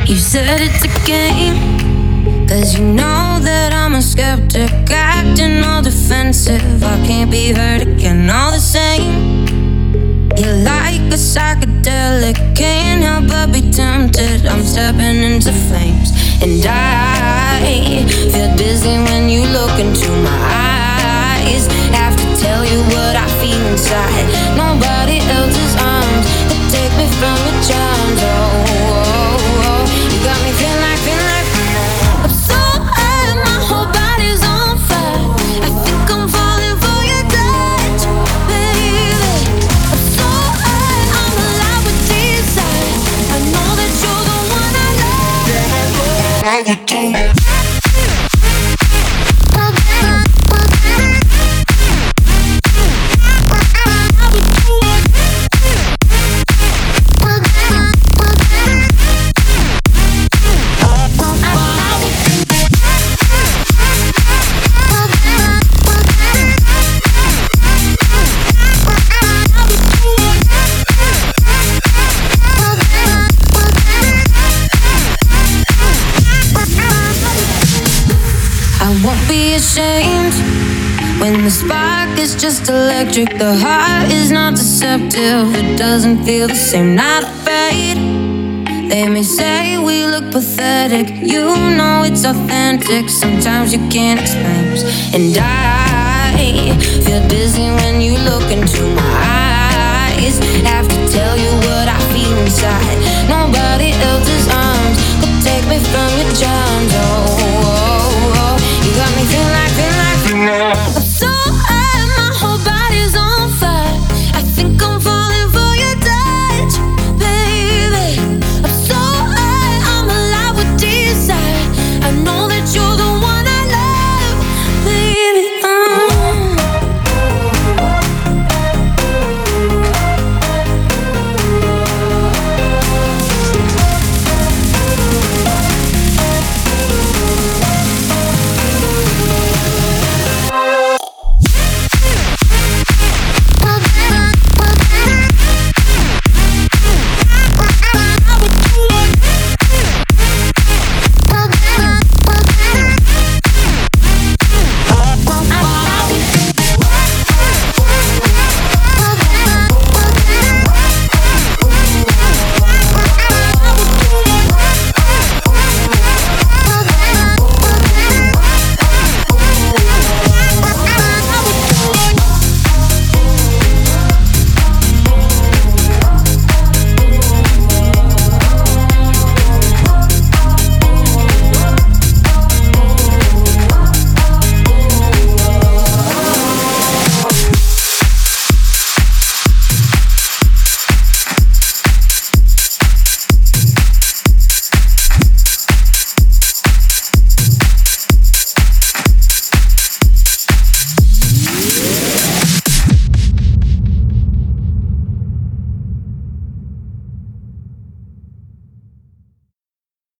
You said it's a game, 'cause you know that I'm a skeptic, acting all defensive. I can't be hurt again, all the same. You're like a psychedelic, can't help but be tempted. I'm stepping into flames, and I feel dizzy when you look into my eyes. Have to tell you what I feel inside. Nobody else's arms that take me from your charms. Oh, you got me feeling like I'm so high, my whole body's on fire. I think I'm falling for your touch, baby. I'm so high, I'm alive with desire. I know that you're the one I love. I would do. Ashamed when the spark is just electric. The heart is not deceptive, it doesn't feel the same, not afraid. They may say we look pathetic, you know it's authentic. Sometimes you can't explain. And I feel dizzy when you look into my eyes.